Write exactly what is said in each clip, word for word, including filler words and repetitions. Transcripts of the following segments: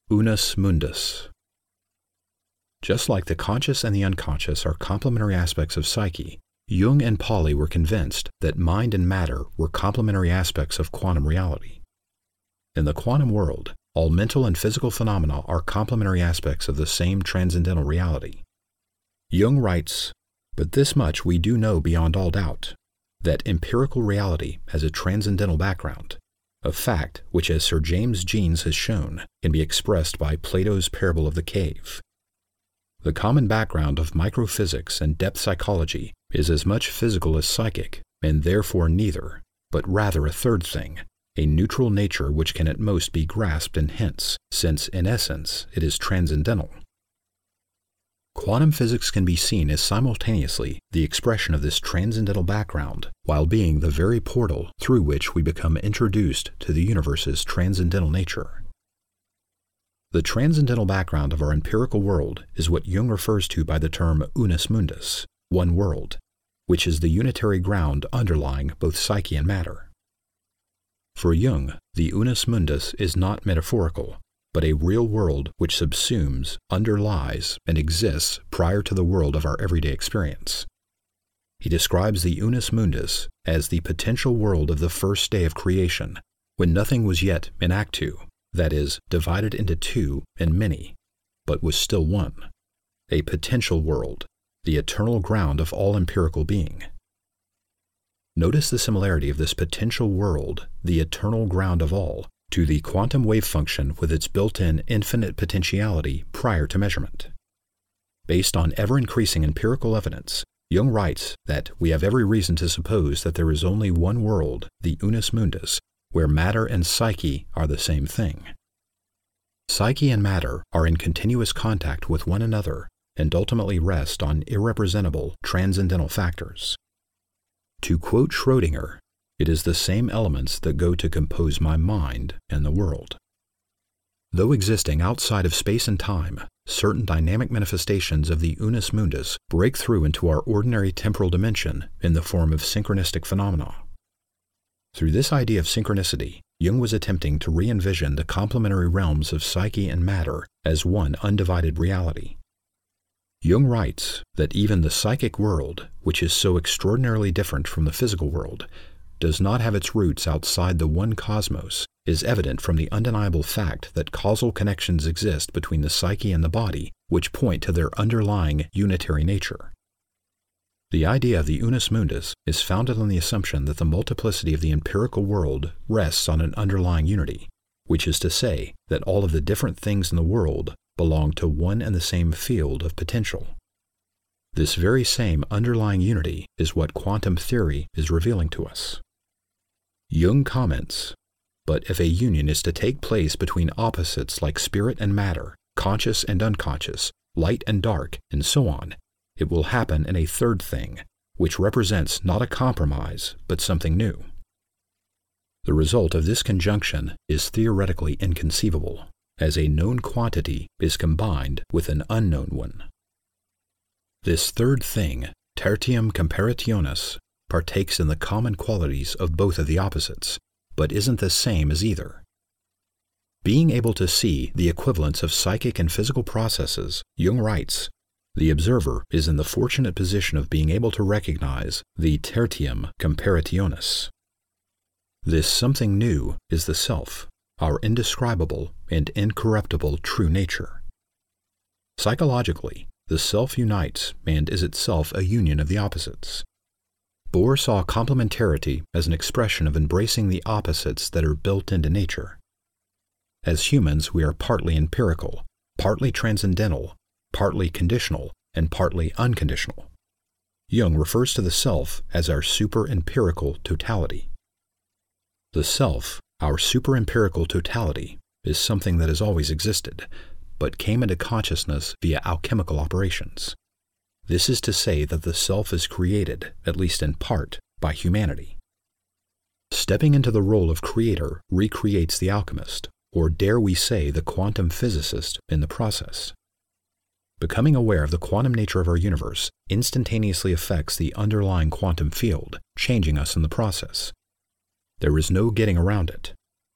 Unus mundus. Just like the conscious and the unconscious are complementary aspects of psyche, Jung and Pauli were convinced that mind and matter were complementary aspects of quantum reality. In the quantum world, all mental and physical phenomena are complementary aspects of the same transcendental reality. Jung writes, "But this much we do know beyond all doubt, that empirical reality has a transcendental background, a fact which, as Sir James Jeans has shown, can be expressed by Plato's parable of the cave. The common background of microphysics and depth psychology is as much physical as psychic, and therefore neither, but rather a third thing, a neutral nature which can at most be grasped in hints, since in essence it is transcendental." Quantum physics can be seen as simultaneously the expression of this transcendental background, while being the very portal through which we become introduced to the universe's transcendental nature. The transcendental background of our empirical world is what Jung refers to by the term unus mundus, one world, which is the unitary ground underlying both psyche and matter. For Jung, the unus mundus is not metaphorical, but a real world which subsumes, underlies, and exists prior to the world of our everyday experience. He describes the unus mundus as the potential world of the first day of creation, when nothing was yet in actu, that is, divided into two and many, but was still one, a potential world, the eternal ground of all empirical being. Notice the similarity of this potential world, the eternal ground of all, to the quantum wave function with its built-in infinite potentiality prior to measurement. Based on ever-increasing empirical evidence, Jung writes that we have every reason to suppose that there is only one world, the unus mundus, where matter and psyche are the same thing. Psyche and matter are in continuous contact with one another and ultimately rest on irrepresentable transcendental factors. To quote Schrödinger, "It is the same elements that go to compose my mind and the world." Though existing outside of space and time, certain dynamic manifestations of the unus mundus break through into our ordinary temporal dimension in the form of synchronistic phenomena. Through this idea of synchronicity, Jung was attempting to re-envision the complementary realms of psyche and matter as one undivided reality. Jung writes that even the psychic world, which is so extraordinarily different from the physical world, does not have its roots outside the one cosmos, is evident from the undeniable fact that causal connections exist between the psyche and the body, which point to their underlying unitary nature. The idea of the unus mundus is founded on the assumption that the multiplicity of the empirical world rests on an underlying unity, which is to say that all of the different things in the world belong to one and the same field of potential. This very same underlying unity is what quantum theory is revealing to us. Jung comments, "But if a union is to take place between opposites like spirit and matter, conscious and unconscious, light and dark, and so on, it will happen in a third thing, which represents not a compromise, but something new. The result of this conjunction is theoretically inconceivable, as a known quantity is combined with an unknown one. This third thing, tertium comparationis, partakes in the common qualities of both of the opposites, but isn't the same as either." Being able to see the equivalence of psychic and physical processes, Jung writes, "The observer is in the fortunate position of being able to recognize the tertium comparationis. This something new is the self, our indescribable and incorruptible true nature. Psychologically, the self unites and is itself a union of the opposites. Bohr saw complementarity as an expression of embracing the opposites that are built into nature. As humans, we are partly empirical, partly transcendental, partly conditional, and partly unconditional. Jung refers to the self as our super-empirical totality. The self, our super-empirical totality, is something that has always existed, but came into consciousness via alchemical operations. This is to say that the self is created, at least in part, by humanity. Stepping into the role of creator recreates the alchemist, or dare we say the quantum physicist, in the process. Becoming aware of the quantum nature of our universe instantaneously affects the underlying quantum field, changing us in the process. There is no getting around it.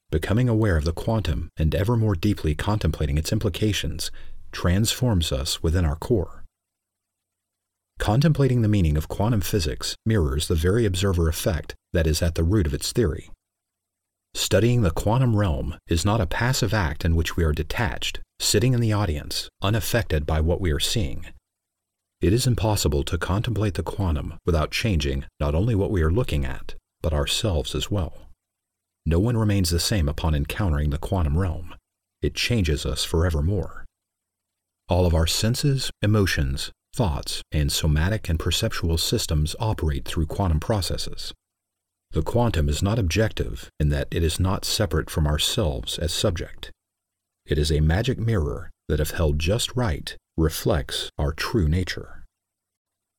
Becoming aware of the quantum and ever more deeply contemplating its implications transforms us within our core. Contemplating the meaning of quantum physics mirrors the very observer effect that is at the root of its theory. Studying the quantum realm is not a passive act in which we are detached, sitting in the audience, unaffected by what we are seeing. It is impossible to contemplate the quantum without changing not only what we are looking at, but ourselves as well. No one remains the same upon encountering the quantum realm. It changes us forevermore. All of our senses, emotions, thoughts, and somatic and perceptual systems operate through quantum processes. The quantum is not objective in that it is not separate from ourselves as subject. It is a magic mirror that, if held just right, reflects our true nature.